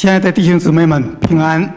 亲爱的弟兄姊妹们，平安！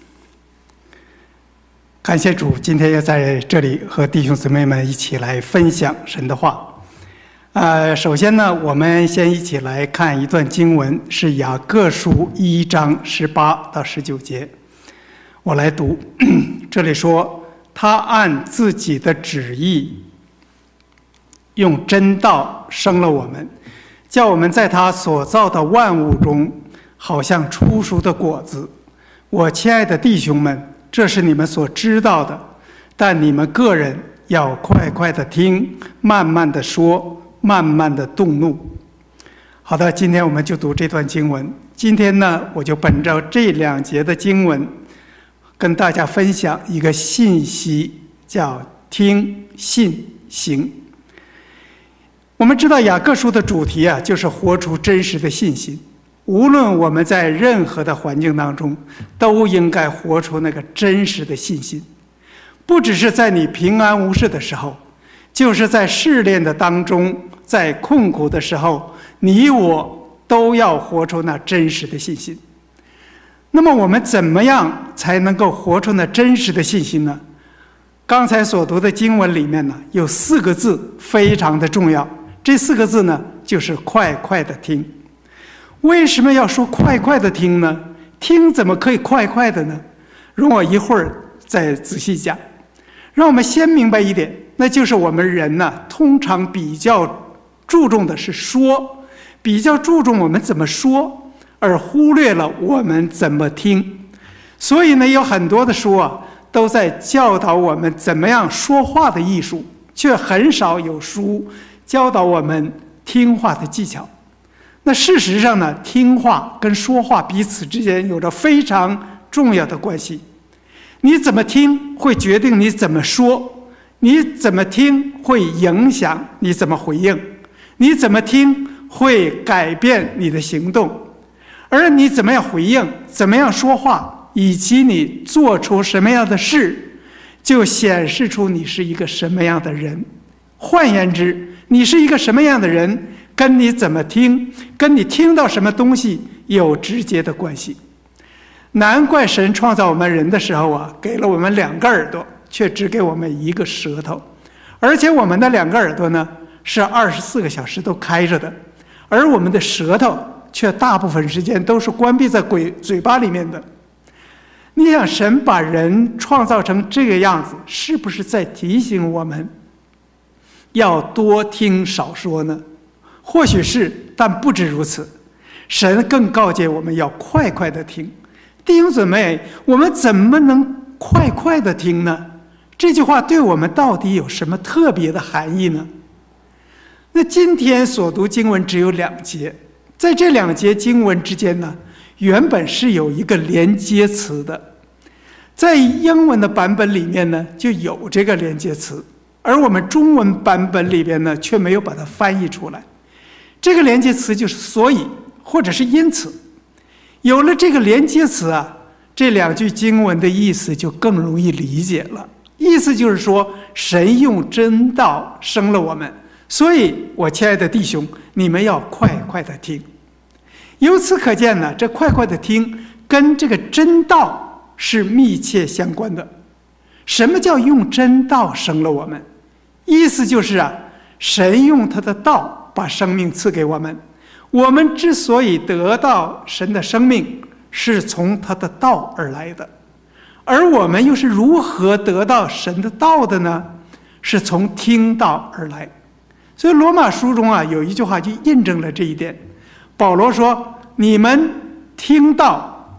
感谢主，今天要在这里和弟兄姊妹们一起来分享神的话。首先呢，我们先一起来看一段经文，是雅各书1章18到19节。我来读，这里说：他按自己的旨意，用真道生了我们，叫我们在他所造的万物中，好像初熟的果子。我亲爱的弟兄们，这是你们所知道的，但你们个人要快快的听，慢慢的说，慢慢的动怒。好的，今天我们就读这段经文。今天呢，我就本着这2节的经文，跟大家分享一个信息，叫听、信、行。我们知道雅各书的主题就是活出真实的信心。无论我们在任何的环境当中，都应该活出那个真实的信心。不只是在你平安无事的时候，就是在试炼的当中，在困苦的时候，你我都要活出那真实的信心。那么我们怎么样才能够活出那真实的信心呢？刚才所读的经文里面呢，有4个字非常的重要，这4个字呢，就是快快的听。为什么要说快快的听呢？听怎么可以快快的呢？容我一会儿再仔细讲。让我们先明白一点，那就是我们人呢，通常比较注重的是说，比较注重我们怎么说，而忽略了我们怎么听。所以呢，有很多的书都在教导我们怎么样说话的艺术，却很少有书教导我们听话的技巧。那事实上呢，听话跟说话彼此之间有着非常重要的关系。你怎么听会决定你怎么说，你怎么听会影响你怎么回应，你怎么听会改变你的行动，而你怎么样回应，怎么样说话，以及你做出什么样的事，就显示出你是一个什么样的人。换言之，你是一个什么样的人，跟你怎么听，跟你听到什么东西有直接的关系。难怪神创造我们人的时候给了我们2个耳朵，却只给我们1个舌头，而且我们的2个耳朵呢，是24个小时都开着的，而我们的舌头却大部分时间都是关闭在嘴巴里面的。你想，神把人创造成这个样子，是不是在提醒我们要多听少说呢？或许是，但不止如此。神更告诫我们要快快的听。弟兄姊妹，我们怎么能快快的听呢？这句话对我们到底有什么特别的含义呢？那今天所读经文只有2节，在这2节经文之间呢，原本是有一个连接词的。在英文的版本里面呢，就有这个连接词，而我们中文版本里边呢，却没有把它翻译出来。这个连接词就是所以，或者是因此。有了这个连接词这2句经文的意思就更容易理解了。意思就是说，神用真道生了我们，所以我亲爱的弟兄，你们要快快的听。由此可见呢，这快快的听跟这个真道是密切相关的。什么叫用真道生了我们？意思就是神用他的道把生命赐给我们。我们之所以得到神的生命，是从他的道而来的。而我们又是如何得到神的道的呢？是从听道而来。所以罗马书中有一句话就印证了这一点。保罗说，你们听道，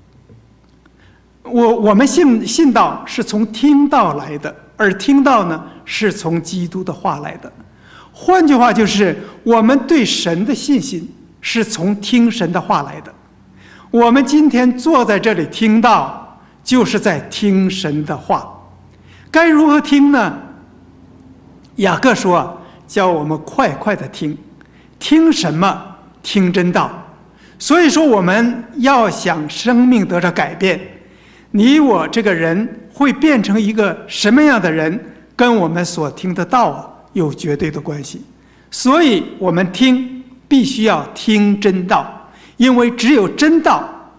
我们信道是从听道来的，而听道呢，是从基督的话来的。换句话就是，我们对神的信心是从听神的话来的。我们今天坐在这里听到，就是在听神的话。该如何听呢？雅各说叫我们快快的听。听什么？听真道。所以说，我们要想生命得着改变，你我这个人会变成一个什么样的人，跟我们所听的道有绝对的关系。所以我们听必须要听真道，因为只有真道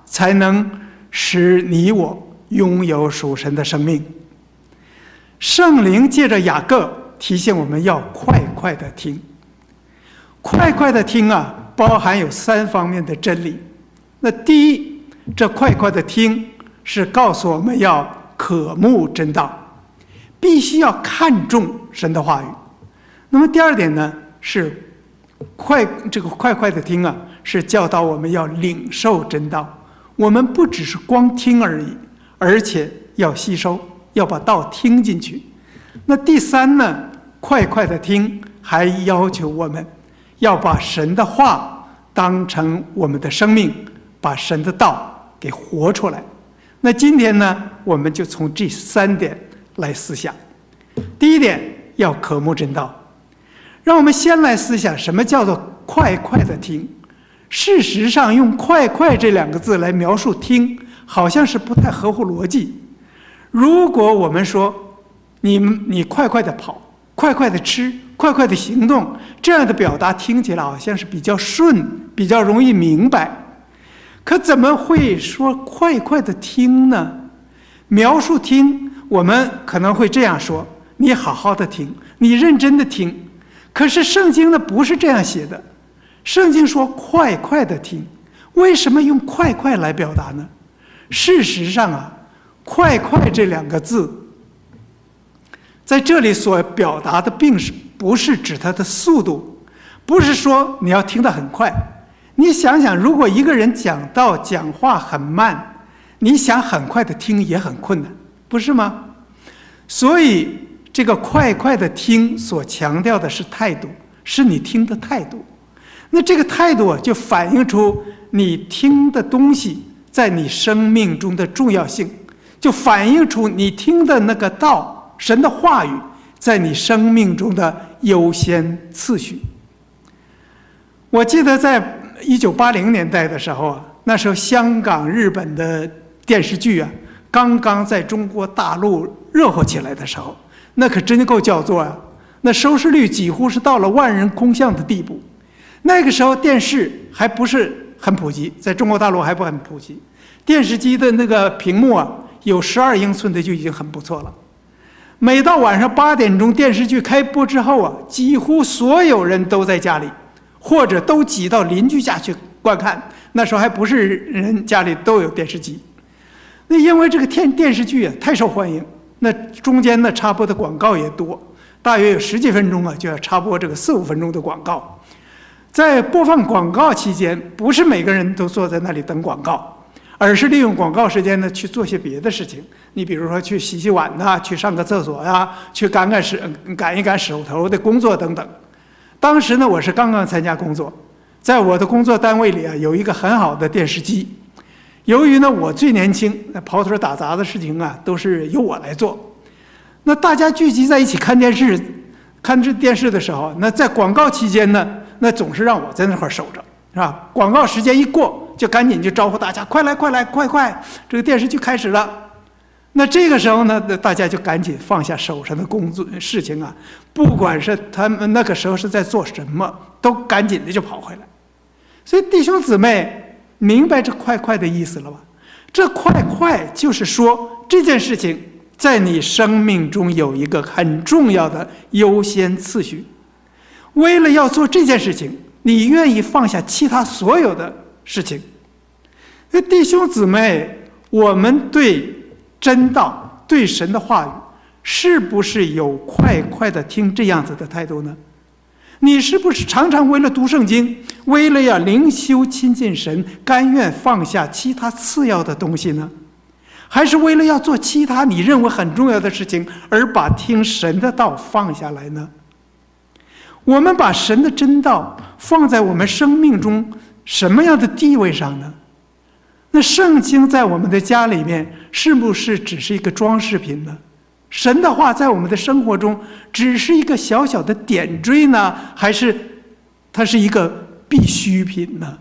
才能使你我拥有属神的生命。圣灵借着雅各提醒我们要快快的听。快快的听啊，包含有3方面的真理。那第一，这快快的听是告诉我们要渴慕真道，必须要看重神的话语。那么第二点呢，是快快的听啊，是教导我们要领受真道。我们不只是光听而已，而且要吸收，要把道听进去。那第三呢，快快的听还要求我们要把神的话当成我们的生命，把神的道给活出来。那今天呢，我们就从这3点来思想。第一点，要渴慕真道。让我们先来思想什么叫做快快的听。事实上，用快快这2个字来描述听，好像是不太合乎逻辑。如果我们说你快快的跑，快快的吃，快快的行动，这样的表达听起来好像是比较顺，比较容易明白。可怎么会说快快的听呢？描述听，我们可能会这样说：你好好的听，你认真的听。可是圣经呢，不是这样写的。圣经说快快的听，为什么用快快来表达呢？事实上啊，快快这2个字在这里所表达的并不是指它的速度，不是说你要听得很快。你想想，如果一个人讲话很慢，你想很快的听也很困难，不是吗？所以这个快快的听所强调的是态度，是你听的态度。那这个态度就反映出你听的东西在你生命中的重要性，就反映出你听的那个道，神的话语在你生命中的优先次序。我记得在1980年代的时候啊，那时候香港、日本的电视剧啊，刚刚在中国大陆热火起来的时候，那可真够叫座啊！那收视率几乎是到了万人空巷的地步。那个时候电视还不是很普及，在中国大陆还不很普及，电视机的那个屏幕啊，有12英寸的就已经很不错了。每到晚上8点钟电视剧开播之后啊，几乎所有人都在家里，或者都挤到邻居家去观看。那时候还不是人家里都有电视机。那因为这个电视剧啊太受欢迎，那中间呢插播的广告也多，大约有10几分钟啊，就要插播这个4、5分钟的广告。在播放广告期间，不是每个人都坐在那里等广告，而是利用广告时间呢去做些别的事情。你比如说去洗洗碗呐，去上个厕所呀，去赶一赶手头的工作等等。当时呢，我是刚刚参加工作，在我的工作单位里啊，有一个很好的电视机。由于呢我最年轻，跑腿打杂的事情啊都是由我来做。那大家聚集在一起看电视的时候，那在广告期间呢，那总是让我在那块守着，是吧？广告时间一过，就赶紧就招呼大家，快来快来，快，这个电视剧开始了。那这个时候呢，大家就赶紧放下手上的工作事情啊，不管是他们那个时候是在做什么，都赶紧的就跑回来。所以弟兄姊妹，明白这快快的意思了吧？这快快就是说这件事情在你生命中有一个很重要的优先次序。为了要做这件事情，你愿意放下其他所有的事情。弟兄姊妹，我们对真道、对神的话语，是不是有快快的听这样子的态度呢？你是不是常常为了读圣经，为了要灵修亲近神，甘愿放下其他次要的东西呢？还是为了要做其他你认为很重要的事情，而把听神的道放下来呢？我们把神的真道放在我们生命中什么样的地位上呢？那圣经在我们的家里面是不是只是一个装饰品呢？神的话在我们的生活中只是一个小小的点缀呢，还是它是一个必需品呢？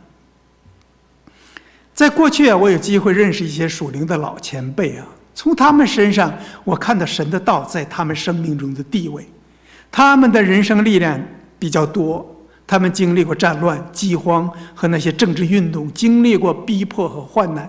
在过去啊，我有机会认识一些属灵的老前辈啊，从他们身上我看到神的道在他们生命中的地位。他们的人生历练比较多，他们经历过战乱、饥荒和那些政治运动，经历过逼迫和患难，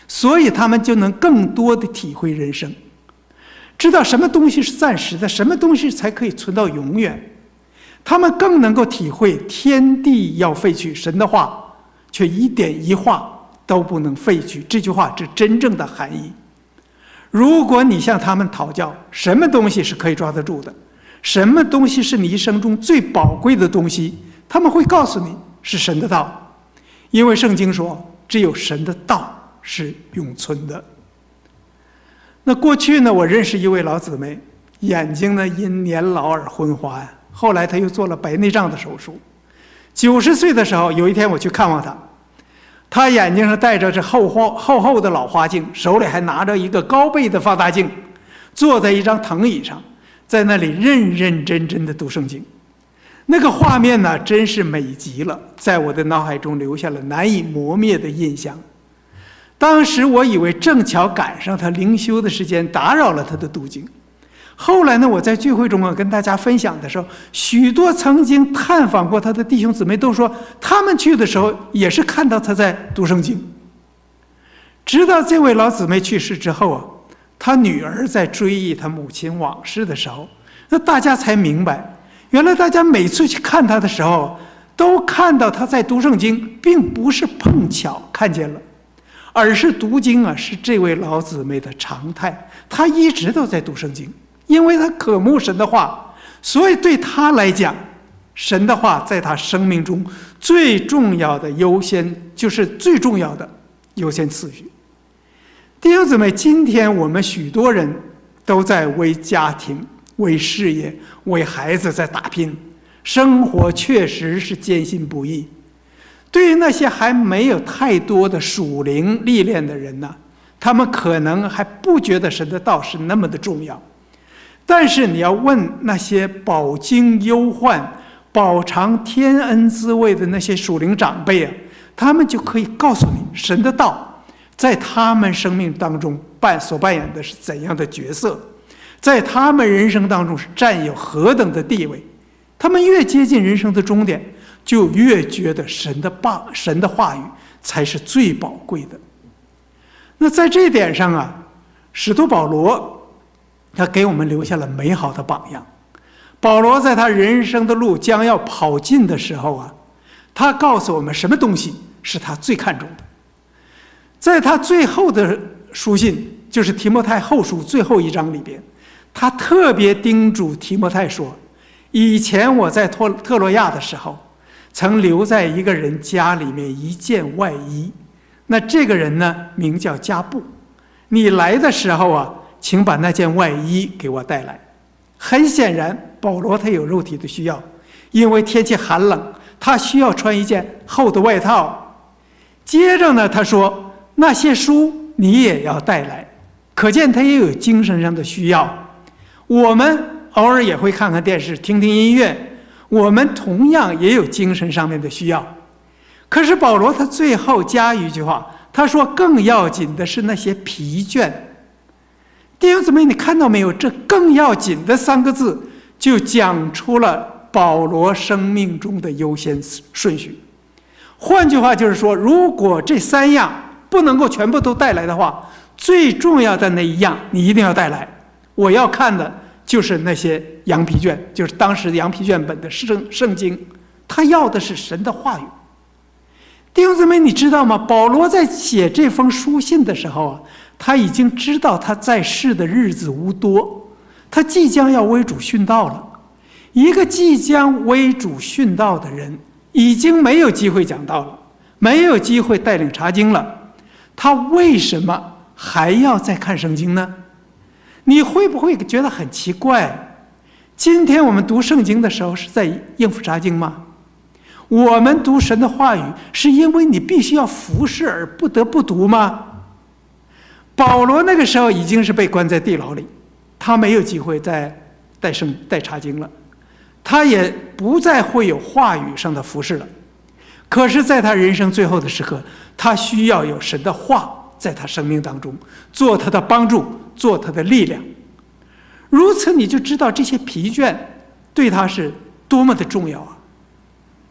所以他们就能更多的体会人生，知道什么东西是暂时的，什么东西才可以存到永远。他们更能够体会天地要废去，神的话却一点一画都不能废去，这句话是真正的含义。如果你向他们讨教什么东西是可以抓得住的，什么东西是你一生中最宝贵的东西，他们会告诉你是神的道，因为圣经说只有神的道是永存的。那过去呢，我认识一位老姊妹，眼睛呢因年老而昏花呀，后来她又做了白内障的手术。90岁的时候，有一天我去看望她，她眼睛上戴着这厚厚的老花镜，手里还拿着一个高倍的放大镜，坐在一张藤椅上，在那里认认真真的读圣经。那个画面呢，真是美极了，在我的脑海中留下了难以磨灭的印象。当时我以为正巧赶上他灵修的时间，打扰了他的读经。后来呢，我在聚会中跟大家分享的时候，许多曾经探访过他的弟兄姊妹都说，他们去的时候也是看到他在读圣经。直到这位老姊妹去世之后啊，他女儿在追忆他母亲往事的时候，那大家才明白，原来大家每次去看他的时候，都看到他在读圣经，并不是碰巧看见了，而是读经啊，是这位老姊妹的常态。她一直都在读圣经，因为她渴慕神的话，所以对她来讲，神的话在她生命中最重要的优先，就是最重要的优先次序。弟兄姊妹，今天我们许多人都在为家庭、为事业、为孩子在打拼，生活确实是艰辛不易。对于那些还没有太多的属灵历练的人呢，他们可能还不觉得神的道是那么的重要。但是你要问那些饱经忧患、饱尝天恩滋味的那些属灵长辈啊，他们就可以告诉你，神的道在他们生命当中所扮演的是怎样的角色，在他们人生当中是占有何等的地位。他们越接近人生的终点，就越觉得神的话语才是最宝贵的。那在这一点上啊，使徒保罗他给我们留下了美好的榜样。保罗在他人生的路将要跑尽的时候啊，他告诉我们什么东西是他最看重的。在他最后的书信，就是提摩太后书最后一章里边，他特别叮嘱提摩太说，以前我在特洛亚的时候，曾留在一个人家里面一件外衣，那这个人呢名叫加布，你来的时候啊，请把那件外衣给我带来。很显然保罗他有肉体的需要，因为天气寒冷，他需要穿一件厚的外套。接着呢，他说那些书你也要带来，可见他也有精神上的需要。我们偶尔也会看看电视，听听音乐，我们同样也有精神上面的需要。可是保罗他最后加一句话，他说更要紧的是那些疲倦。弟兄姊妹，你看到没有？这更要紧的3个字就讲出了保罗生命中的优先顺序。换句话就是说，如果这3样不能够全部都带来的话，最重要的那一样你一定要带来。我要看的就是那些羊皮卷，就是当时的羊皮卷本的圣经，他要的是神的话语。弟兄姊妹，你知道吗？保罗在写这封书信的时候啊，他已经知道他在世的日子无多，他即将要为主殉道了。一个即将为主殉道的人，已经没有机会讲道了，没有机会带领查经了，他为什么还要再看圣经呢？你会不会觉得很奇怪？今天我们读圣经的时候是在应付查经吗？我们读神的话语是因为你必须要服侍而不得不读吗？保罗那个时候已经是被关在地牢里，他没有机会再带查经了，他也不再会有话语上的服侍了。可是在他人生最后的时刻，他需要有神的话在他生命当中做他的帮助，做他的力量。如此你就知道这些疲倦对他是多么的重要啊。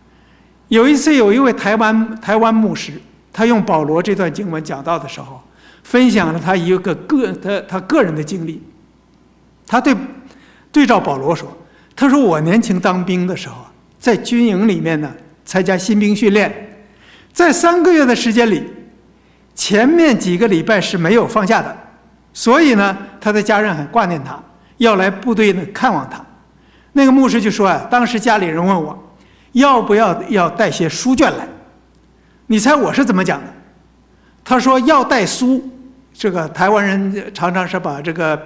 有一次有一位台湾牧师，他用保罗这段经文讲道的时候， 分享了他一个他个人的经历。他对照保罗说：“他说我年轻当兵的时候，在军营里面呢参加新兵训练，在3个月的时间里，前面几个礼拜是没有放假的，所以呢，他的家人很挂念他，要来部队呢看望他。那个牧师就说啊，当时家里人问我，要不要带些书卷来？你猜我是怎么讲的？他说要带书。这个台湾人常常是把这个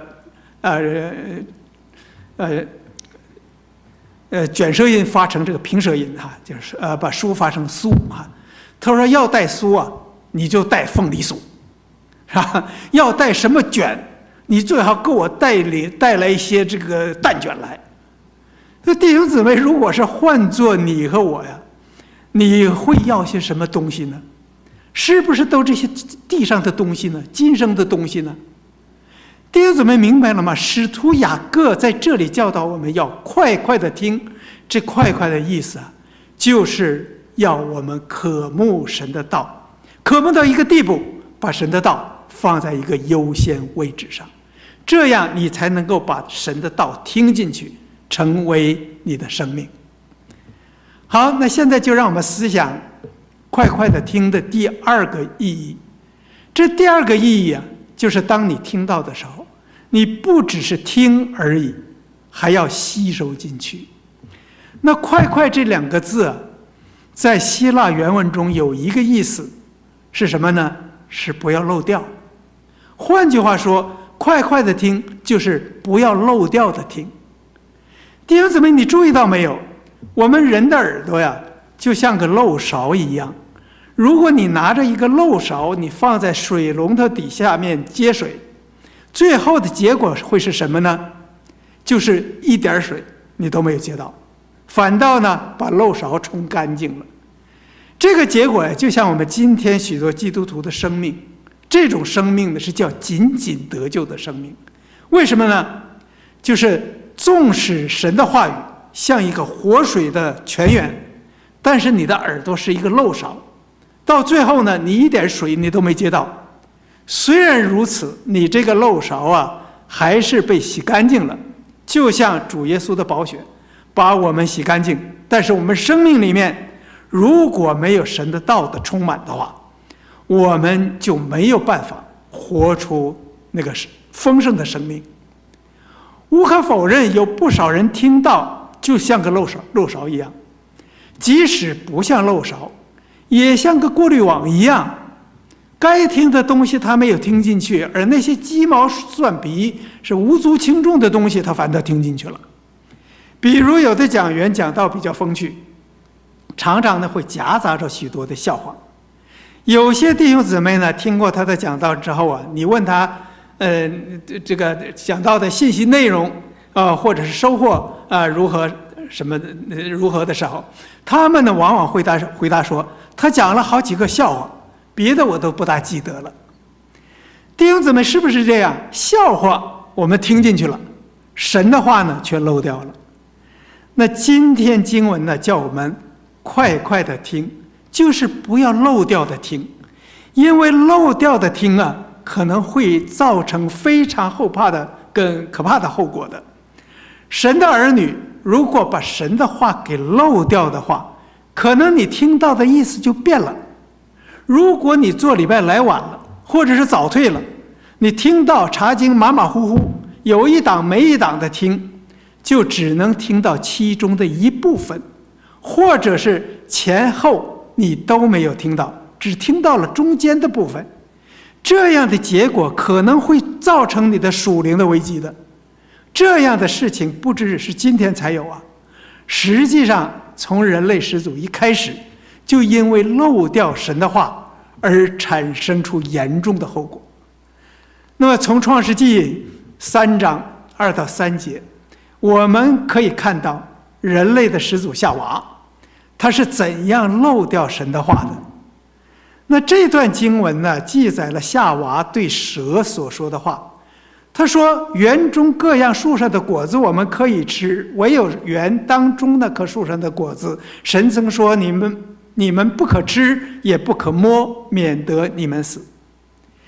卷舌音发成这个平舌音哈，就是把书发成苏哈。他说要带书啊，你就带凤梨酥，是吧？要带什么卷，你最好给我带来一些这个蛋卷来。那弟兄姊妹，如果是换做你和我呀，你会要些什么东西呢？是不是都这些地上的东西呢？今生的东西呢？弟兄姊妹明白了吗？使徒雅各在这里教导我们要快快的听，这快快的意思啊，就是要我们渴慕神的道，渴慕到一个地步，把神的道放在一个优先位置上，这样你才能够把神的道听进去，成为你的生命。好，那现在就让我们思想快快的听的第二个意义。这第二个意义啊，就是当你听到的时候，你不只是听而已，还要吸收进去。那快快这2个字啊，在希腊原文中有一个意思是什么呢？是不要漏掉。换句话说，快快的听就是不要漏掉的听。弟兄姊妹，你注意到没有？我们人的耳朵呀，就像个漏勺一样。如果你拿着一个漏勺，你放在水龙头底下面接水，最后的结果会是什么呢？就是一点水你都没有接到，反倒呢把漏勺冲干净了。这个结果就像我们今天许多基督徒的生命，这种生命呢是叫仅仅得救的生命。为什么呢？就是纵使神的话语像一个活水的泉源，但是你的耳朵是一个漏勺，到最后呢，你一点水你都没接到。虽然如此，你这个漏勺啊，还是被洗干净了，就像主耶稣的宝血把我们洗干净。但是我们生命里面如果没有神的道的充满的话，我们就没有办法活出那个丰盛的生命。无可否认，有不少人听到就像个漏勺一样，即使不像漏勺，也像个过滤网一样，该听的东西他没有听进去，而那些鸡毛蒜皮是无足轻重的东西他反倒听进去了。比如有的讲员讲道比较风趣，常常呢会夹杂着许多的笑话。有些弟兄姊妹呢听过他的讲道之后啊，你问他这个讲道的信息内容或者是收获如何的时候，他们呢往往回答说，他讲了好几个笑话，别的我都不大记得了。弟兄姊妹，是不是这样？笑话我们听进去了，神的话呢却漏掉了。那今天经文呢叫我们快快的听，就是不要漏掉的听，因为漏掉的听啊，可能会造成非常更可怕的后果的。神的儿女如果把神的话给漏掉的话，可能你听到的意思就变了。如果你做礼拜来晚了，或者是早退了，你听到查经马马虎虎，有一档没一档的听，就只能听到其中的一部分，或者是前后你都没有听到，只听到了中间的部分。这样的结果可能会造成你的属灵的危机的。这样的事情不只是今天才有啊，实际上从人类始祖一开始，就因为漏掉神的话而产生出严重的后果。那么从创世纪3章2到3节，我们可以看到人类的始祖夏娃，他是怎样漏掉神的话的。那这段经文呢，记载了夏娃对蛇所说的话。他说，园中各样树上的果子我们可以吃，唯有园当中那棵树上的果子，神曾说你们不可吃，也不可摸，免得你们死。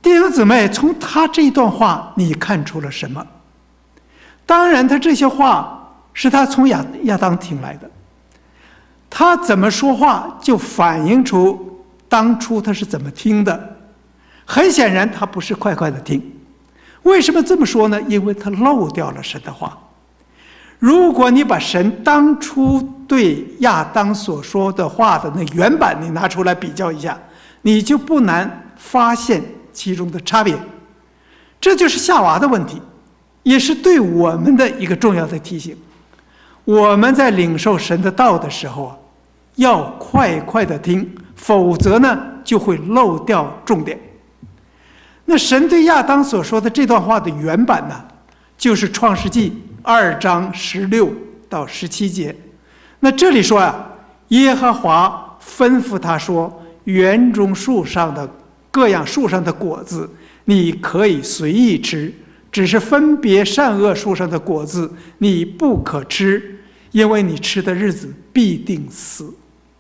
弟兄姊妹，从他这段话你看出了什么？当然他这些话是他从亚当听来的，他怎么说话就反映出当初他是怎么听的。很显然他不是快快的听。为什么这么说呢？因为他漏掉了神的话。如果你把神当初对亚当所说的话的那原版你拿出来比较一下，你就不难发现其中的差别。这就是夏娃的问题，也是对我们的一个重要的提醒。我们在领受神的道的时候要快快的听，否则呢就会漏掉重点。那神对亚当所说的这段话的原版呢，就是创世纪2章16到17节。那这里说耶和华吩咐他说，园中树上的各样树上的果子你可以随意吃，只是分别善恶树上的果子你不可吃，因为你吃的日子必定死。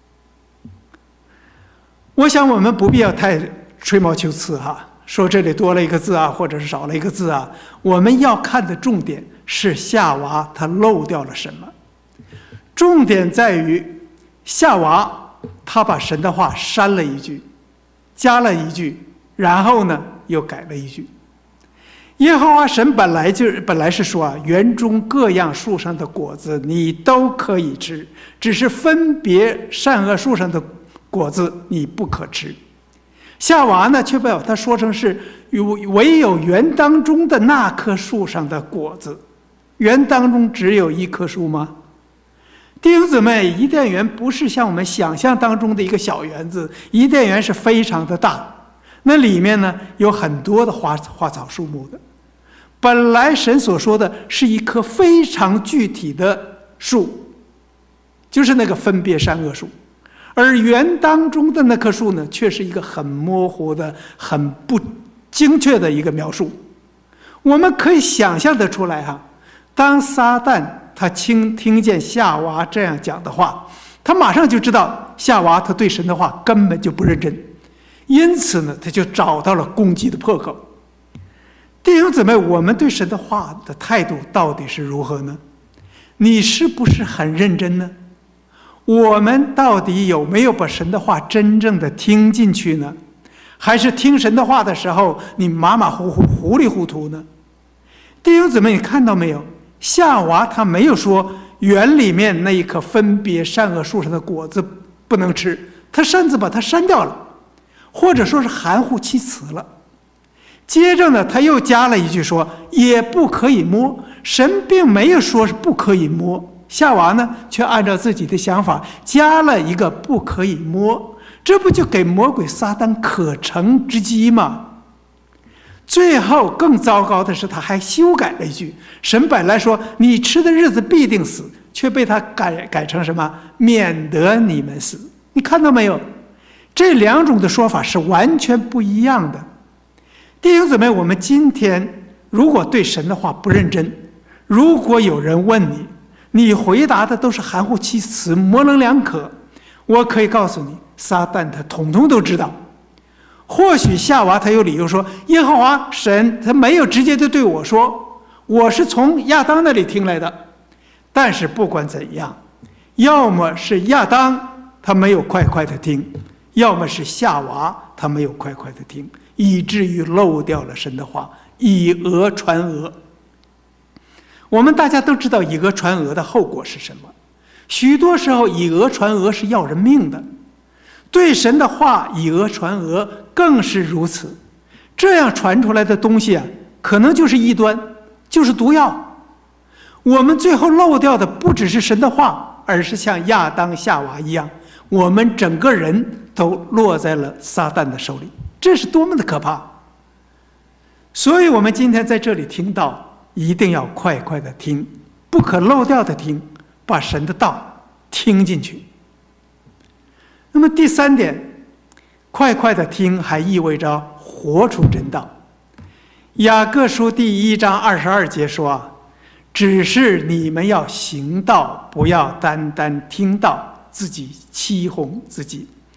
我想我们不必要太吹毛求疵说这里多了一个字或者是少了一个字我们要看的重点是夏娃她漏掉了什么。重点在于夏娃她把神的话删了一句，加了一句，然后呢又改了一句。耶和华神本来是说园中各样树上的果子你都可以吃，只是分别善恶树上的果子你不可吃。夏娃呢却把它说成是唯有园当中的那棵树上的果子。园当中只有一棵树吗？弟兄姊妹，伊甸园不是像我们想象当中的一个小园子，伊甸园是非常的大，那里面呢有很多的花草树木的。本来神所说的是一棵非常具体的树，就是那个分别善恶树，而园当中的那棵树呢，却是一个很模糊的、很不精确的一个描述。我们可以想象得出来当撒旦他听见夏娃这样讲的话，他马上就知道夏娃他对神的话根本就不认真，因此呢，他就找到了攻击的破口。弟兄姊妹，我们对神的话的态度到底是如何呢？你是不是很认真呢？我们到底有没有把神的话真正的听进去呢？还是听神的话的时候你马马虎虎、糊里糊涂呢？弟兄姊妹，你看到没有？夏娃他没有说园里面那一棵分别善恶树上的果子不能吃，他擅自把它删掉了，或者说是含糊其辞了。接着呢，他又加了一句说也不可以摸。神并没有说是不可以摸，夏娃呢却按照自己的想法加了一个不可以摸，这不就给魔鬼撒旦可乘之机吗？最后更糟糕的是，他还修改了一句，神本来说你吃的日子必定死，却被他改成什么？免得你们死。你看到没有？这两种的说法是完全不一样的。弟兄姊妹，我们今天如果对神的话不认真，如果有人问你，你回答的都是含糊其辞、模棱两可，我可以告诉你，撒旦他统统都知道。或许夏娃他有理由说，耶和华神他没有直接的对我说，我是从亚当那里听来的。但是不管怎样，要么是亚当他没有快快的听，要么是夏娃他没有快快的听，以至于漏掉了神的话，以讹传讹。我们大家都知道以讹传讹的后果是什么，许多时候以讹传讹是要人命的，对神的话以讹传讹更是如此。这样传出来的东西可能就是异端，就是毒药。我们最后漏掉的不只是神的话，而是像亚当夏娃一样，我们整个人都落在了撒旦的手里，这是多么的可怕。所以我们今天在这里听到，一定要快快的听，不可漏掉的听，把神的道听进去。那么第三点，快快的听还意味着活出真道。雅各书第1章22节说只是你们要行道，不要单单听道，自己欺哄自己。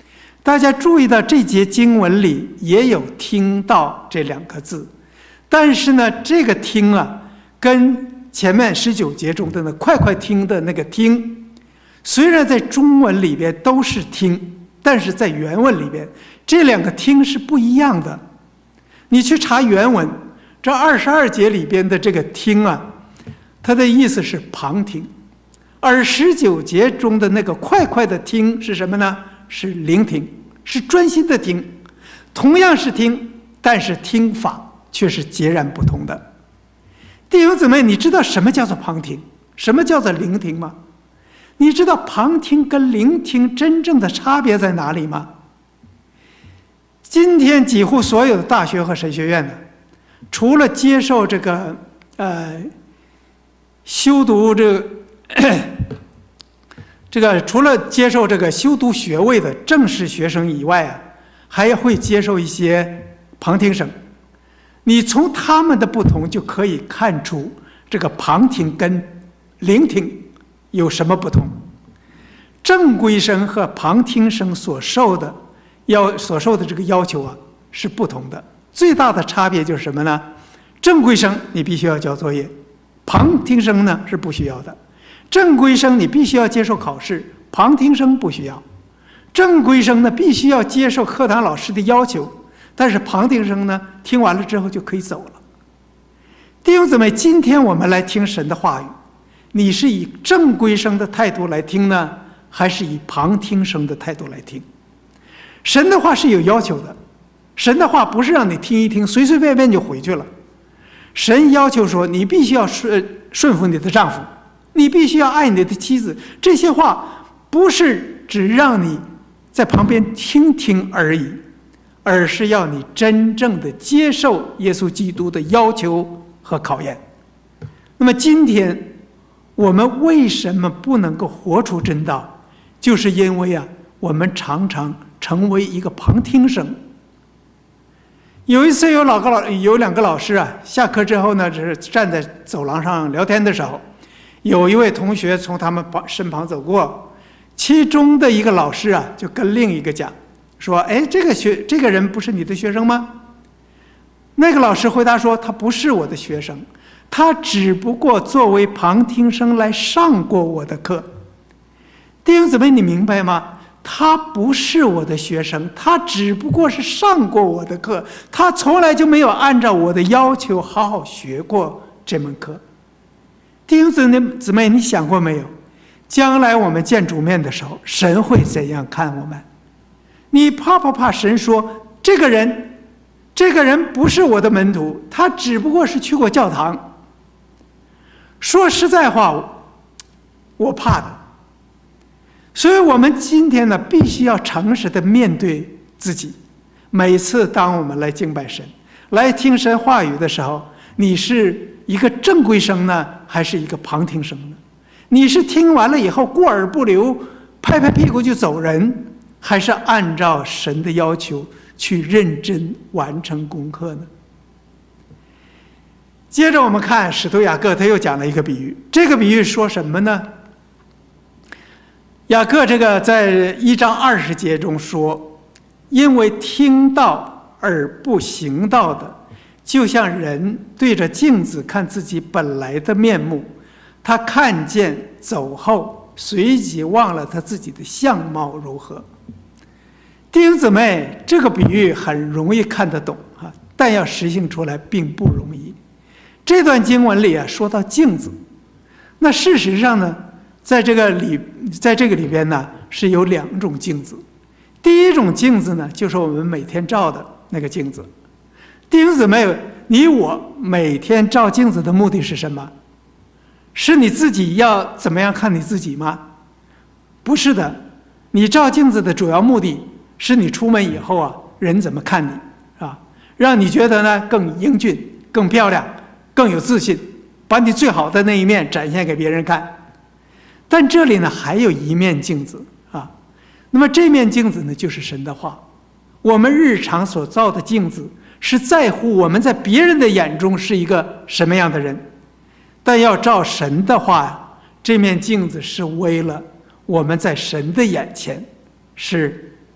大家注意到这节经文里也有听到这2个字，但是呢，这个听啊，跟前面19节中的快快听的那个听，虽然在中文里边都是听，但是在原文里边这2个听是不一样的。你去查原文，这22节里边的这个听啊，它的意思是旁听，而19节中的那个快快的听是什么呢？是聆听，是专心的听。同样是听，但是听法却是截然不同的。弟兄姊妹，你知道什么叫做旁听，什么叫做聆听吗？你知道旁听跟聆听真正的差别在哪里吗？今天几乎所有的大学和神学院呢，除了接受这个修读除了接受这个修读学位的正式学生以外啊，还会接受一些旁听生。你从他们的不同就可以看出这个旁听跟聆听有什么不同。正规生和旁听生所受的这个要求啊是不同的。最大的差别就是什么呢？正规生你必须要交作业，旁听生呢是不需要的。正规生你必须要接受考试，旁听生不需要。正规生呢必须要接受课堂老师的要求，但是旁听生呢听完了之后就可以走了。弟兄姊妹，今天我们来听神的话语，你是以正规生的态度来听呢，还是以旁听生的态度来听？神的话是有要求的，神的话不是让你听一听随随便便就回去了。神要求说，你必须要顺服你的丈夫，你必须要爱你的妻子。这些话不是只让你在旁边听听而已，而是要你真正的接受耶稣基督的要求和考验。那么今天我们为什么不能够活出真道？就是因为啊，我们常常成为一个旁听生。有一次有2个老师啊，下课之后呢，只是站在走廊上聊天的时候，有一位同学从他们身旁走过，其中的一个老师啊，就跟另一个讲说：“哎，这个人不是你的学生吗？”那个老师回答说：“他不是我的学生，他只不过作为旁听生来上过我的课。”弟兄姊妹，你明白吗？他不是我的学生，他只不过是上过我的课，他从来就没有按照我的要求好好学过这门课。弟兄姊妹，你想过没有？将来我们见主面的时候，神会怎样看我们？你怕神说这个人不是我的门徒，他只不过是去过教堂。说实在话，我怕的。所以我们今天呢，必须要诚实的面对自己。每次当我们来敬拜神，来听神话语的时候，你是一个正规生呢，还是一个旁听生呢？你是听完了以后过耳不留，拍拍屁股就走人，还是按照神的要求去认真完成功课呢？接着我们看使徒雅各，他又讲了一个比喻。这个比喻说什么呢？雅各这个在1章20节中说，因为听道而不行道的，就像人对着镜子看自己本来的面目，他看见走后，随即忘了他自己的相貌如何。弟兄姊妹，这个比喻很容易看得懂啊，但要实行出来并不容易。这段经文里啊，说到镜子，那事实上呢，在这个里边呢，是有2种镜子。第一种镜子呢，就是我们每天照的那个镜子。弟兄姊妹，你我每天照镜子的目的是什么？是你自己要怎么样看你自己吗？不是的，你照镜子的主要目的是你出门以后啊，人怎么看你啊？让你觉得呢更英俊、更漂亮、更有自信，把你最好的那一面展现给别人看。但这里呢还有一面镜子啊，那么这面镜子呢就是神的话。我们日常所造的镜子是在乎我们在别人的眼中是一个什么样的人，但要照神的话，这面镜子是为了我们在神的眼前是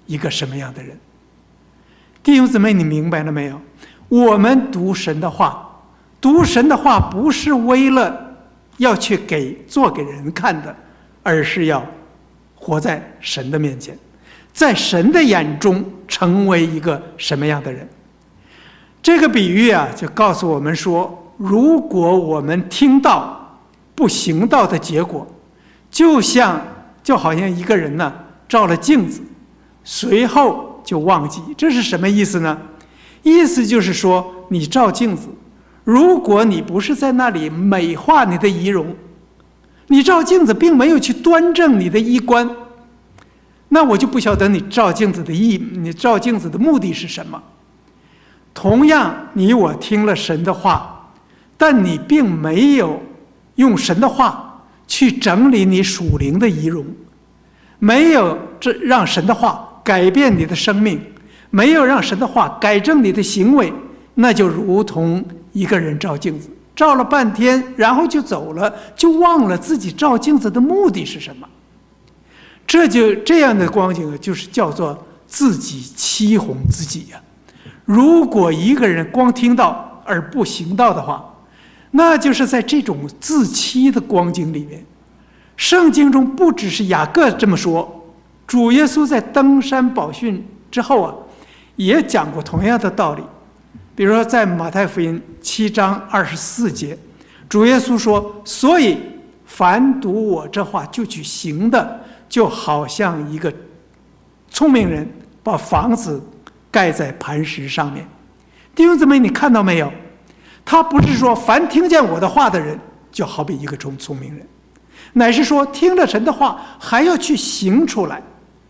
一个什么样的人。弟兄姊妹，你明白了没有？我们读神的话，读神的话不是为了要去做给人看的，而是要活在神的面前，在神的眼中成为一个什么样的人。这个比喻啊，就告诉我们说，如果我们听到不行道的结果，就好像一个人呢照了镜子，随后就忘记。这是什么意思呢？意思就是说，你照镜子，如果你不是在那里美化你的仪容，你照镜子并没有去端正你的衣冠，那我就不晓得你照镜子的目的是什么。同样，你我听了神的话，但你并没有用神的话去整理你属灵的仪容，没有让神的话改变你的生命，没有让神的话改正你的行为，那就如同一个人照镜子，照了半天，然后就走了，就忘了自己照镜子的目的是什么。这样的光景就是叫做自己欺哄自己呀。如果一个人光听到而不行道的话，那就是在这种自欺的光景里面。圣经中不只是雅各这么说，主耶稣在登山宝训之后啊，也讲过同样的道理。比如说在马太福音7章24节，主耶稣说，所以凡读我这话就去行的，就好像一个聪明人把房子盖在磐石上面。弟兄姊妹，你看到没有？他不是说凡听见我的话的人就好比一个聪明人，乃是说听了神的话还要去行出来。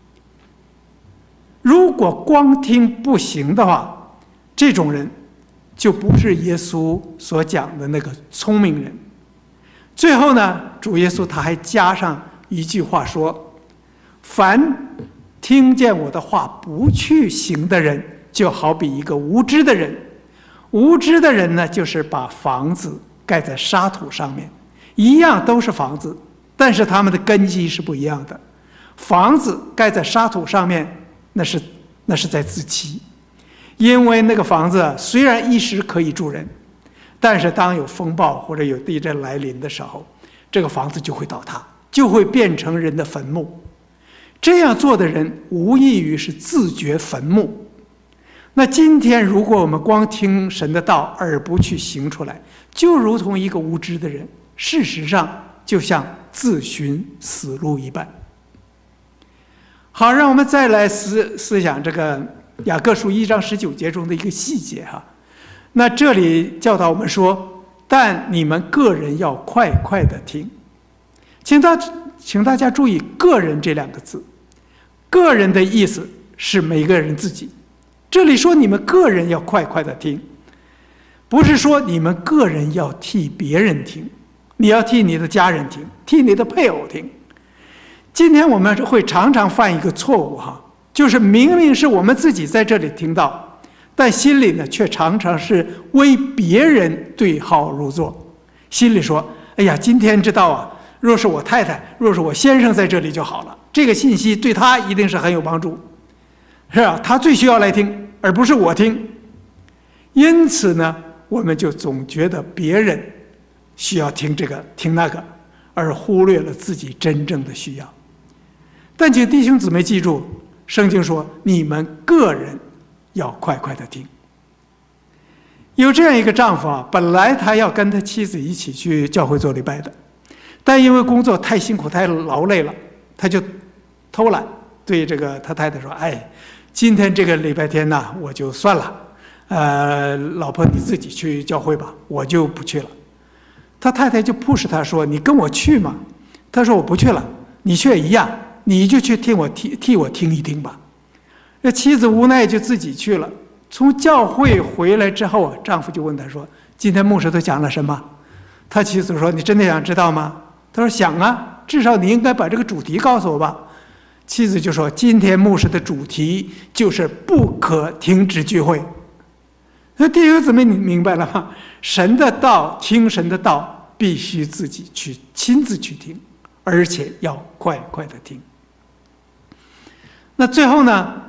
如果光听不行的话，这种人就不是耶稣所讲的那个聪明人。最后呢，主耶稣他还加上一句话说，凡听见我的话不去行的人，就好比一个无知的人。无知的人呢，就是把房子盖在沙土上面，一样都是房子，但是他们的根基是不一样的。房子盖在沙土上面，那是在自欺，因为那个房子虽然一时可以住人，但是当有风暴或者有地震来临的时候，这个房子就会倒塌，就会变成人的坟墓。这样做的人无异于是自掘坟墓。那今天如果我们光听神的道而不去行出来，就如同一个无知的人，事实上就像自寻死路一般。好，让我们再来思想这个雅各书1章19节中的一个细节哈。那这里教导我们说，但你们个人要快快的听。请大家注意个人这2个字，个人的意思是每个人自己。这里说你们个人要快快的听，不是说你们个人要替别人听，你要替你的家人听，替你的配偶听。今天我们会常常犯一个错误哈，就是明明是我们自己在这里听到，但心里呢却常常是为别人对号入座，心里说，哎呀，今天知道啊，若是我太太，若是我先生在这里就好了，这个信息对他一定是很有帮助，是吧？他最需要来听，而不是我听。因此呢，我们就总觉得别人需要听这个听那个，而忽略了自己真正的需要。但请弟兄姊妹记住，圣经说你们个人要快快的听。有这样一个丈夫啊，本来他要跟他妻子一起去教会做礼拜的，但因为工作太辛苦太劳累了，他就偷懒，对这个他太太说，哎，今天这个礼拜天呢，我就算了，老婆你自己去教会吧，我就不去了。他太太就push他说，你跟我去嘛。他说我不去了，你去也一样，你就去替我听一听吧。那妻子无奈就自己去了。从教会回来之后啊，丈夫就问他说，今天牧师都讲了什么？他妻子说，你真的想知道吗？他说想啊，至少你应该把这个主题告诉我吧。妻子就说，今天牧师的主题就是不可停止聚会。那弟兄姊妹，你明白了吗？神的道，听神的道，必须自己去亲自去听，而且要快快的听。那最后呢，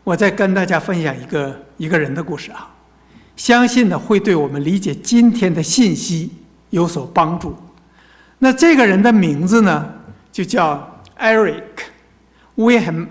我再跟大家分享一个人的故事啊，相信呢会对我们理解今天的信息有所帮助。那这个人的名字呢，就叫 Eric Wilhelm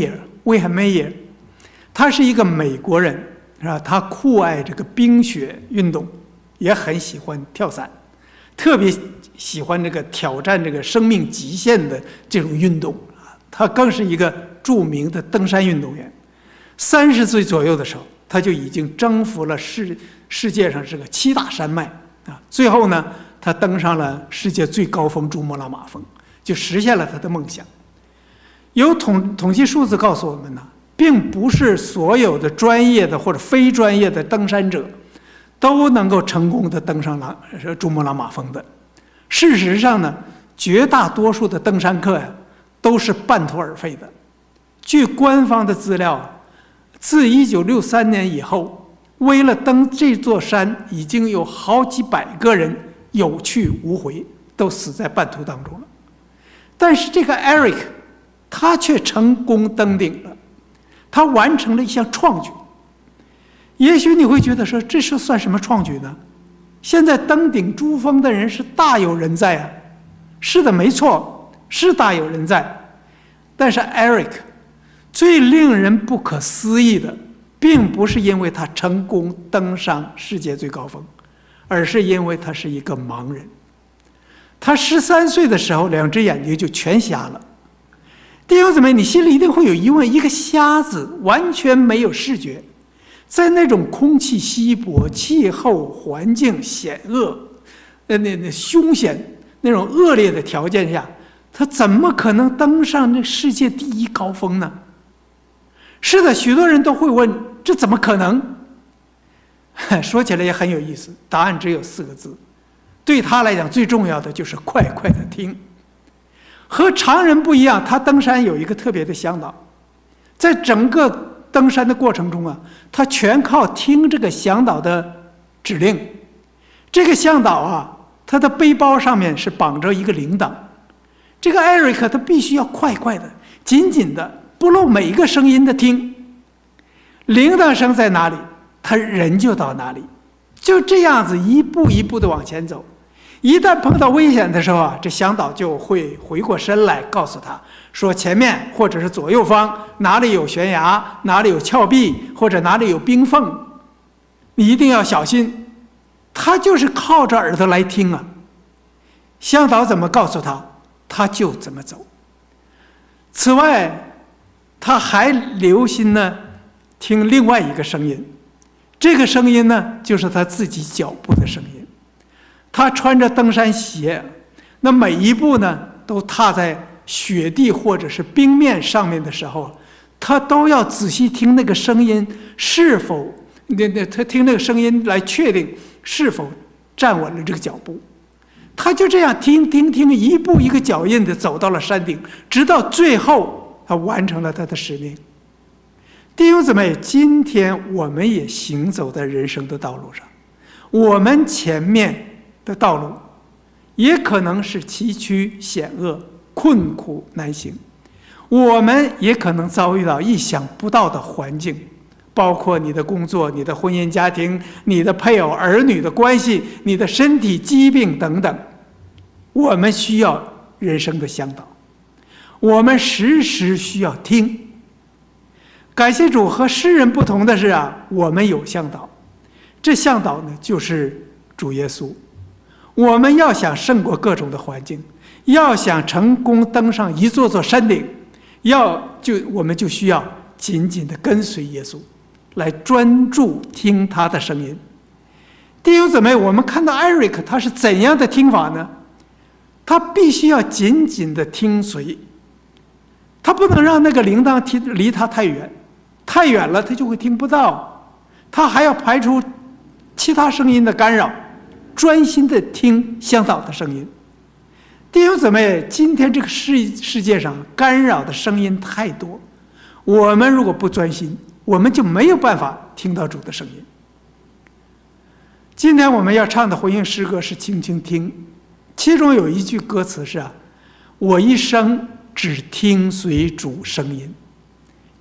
Meyer，他是一个美国人，是吧？他酷爱这个冰雪运动，也很喜欢跳伞，特别喜欢这个挑战这个生命极限的这种运动。他更是一个著名的登山运动员。30岁左右的时候，他就已经征服了世界上这个7大山脉啊。最后呢，他登上了世界最高峰珠穆朗玛峰，就实现了他的梦想。有统计数字告诉我们呢，并不是所有的专业的或者非专业的登山者都能够成功的登上珠穆朗玛峰的。事实上呢，绝大多数的登山客呀，都是半途而废的。据官方的资料，自1963年以后，为了登这座山，已经有好几百个人有去无回，都死在半途当中了。但是这个 Eric， 他却成功登顶了，他完成了一项创举。也许你会觉得说，这是算什么创举呢？现在登顶珠峰的人是大有人在啊。是的，没错，是大有人在。但是 Eric 最令人不可思议的，并不是因为他成功登上世界最高峰，而是因为他是一个盲人。他13岁的时候，2只眼睛就全瞎了。弟兄姊妹，你心里一定会有疑问：一个瞎子完全没有视觉，在那种空气稀薄、气候环境险恶、凶险那种恶劣的条件下，他怎么可能登上那世界第1高峰呢？是的，许多人都会问：这怎么可能？说起来也很有意思，答案只有4个字。对他来讲，最重要的就是快快的听。和常人不一样，他登山有一个特别的向导，在整个登山的过程中啊，他全靠听这个向导的指令。这个向导啊，他的背包上面是绑着一个铃铛，这个 Eric 他必须要快快的、紧紧的、不漏每一个声音的听。铃铛声在哪里，他人就到哪里，就这样子一步一步的往前走。一旦碰到危险的时候啊，这向导就会回过身来告诉他说，前面或者是左右方哪里有悬崖，哪里有峭壁，或者哪里有冰缝，你一定要小心。他就是靠着耳朵来听啊，向导怎么告诉他，他就怎么走。此外，他还留心呢听另外一个声音，这个声音呢，就是他自己脚步的声音。他穿着登山鞋，那每一步呢都踏在雪地或者是冰面上面的时候，他都要仔细听那个声音是否他听那个声音来确定是否站稳了这个脚步。他就这样听，一步一个脚印的走到了山顶，直到最后他完成了他的使命。弟兄姊妹，今天我们也行走在人生的道路上，我们前面的道路也可能是崎岖险恶、困苦难行，我们也可能遭遇到意想不到的环境，包括你的工作、你的婚姻家庭、你的配偶儿女的关系、你的身体疾病等等。我们需要人生的向导，我们时时需要听。感谢主，和世人不同的是啊，我们有向导，这向导呢就是主耶稣。我们要想胜过各种的环境，要想成功登上一座座山顶，我们就需要紧紧的跟随耶稣，来专注听他的声音。弟兄姊妹，我们看到 Eric 他是怎样的听法呢？他必须要紧紧的听随，他不能让那个铃铛离他太远，太远了他就会听不到，他还要排除其他声音的干扰，专心的听向导的声音。弟兄姊妹，今天这个世界上干扰的声音太多，我们如果不专心，我们就没有办法听到主的声音。今天我们要唱的回应诗歌是轻轻听，其中有一句歌词是我一生只听随主声音。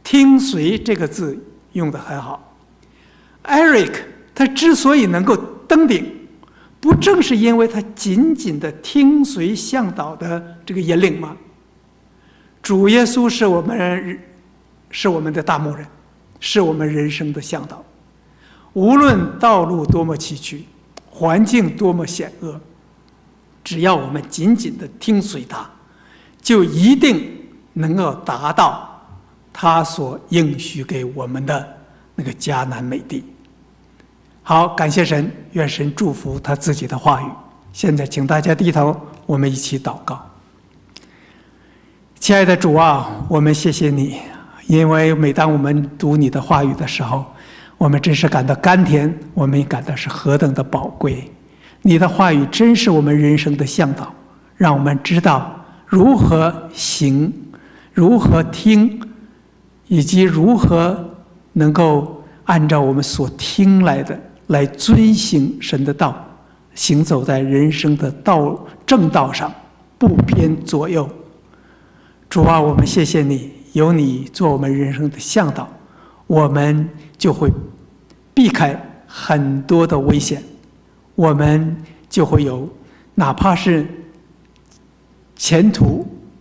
听随这个字用得很好。Eric 他之所以能够登顶，不正是因为他紧紧地听随向导的这个引领吗？主耶稣是我们的大牧人，是我们人生的向导。无论道路多么崎岖，环境多么险恶，只要我们紧紧地听随他，就一定能够达到他所应许给我们的那个迦南美地。好，感谢神，愿神祝福他自己的话语。现在请大家低头，我们一起祷告。亲爱的主啊，我们谢谢你，因为每当我们读你的话语的时候，我们真是感到甘甜，我们也感到是何等的宝贵。你的话语真是我们人生的向导，让我们知道如何行，如何听，以及如何能够按照我们所听来的来遵行神的道，行走在人生的正道上，不偏左右。主啊，我们谢谢你，有你做我们人生的向导，我们就会避开很多的危险，我们就会有哪怕是前途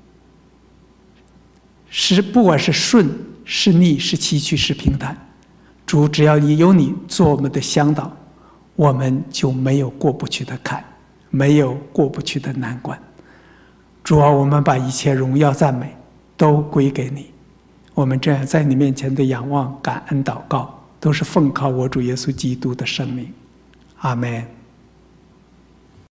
不管是顺是逆是崎岖是平坦，主只要有你做我们的向导，我们就没有过不去的坎，没有过不去的难关。主啊，我们把一切荣耀赞美都归给你，我们这样在你面前的仰望感恩祷告，都是奉靠我主耶稣基督的圣名，阿们。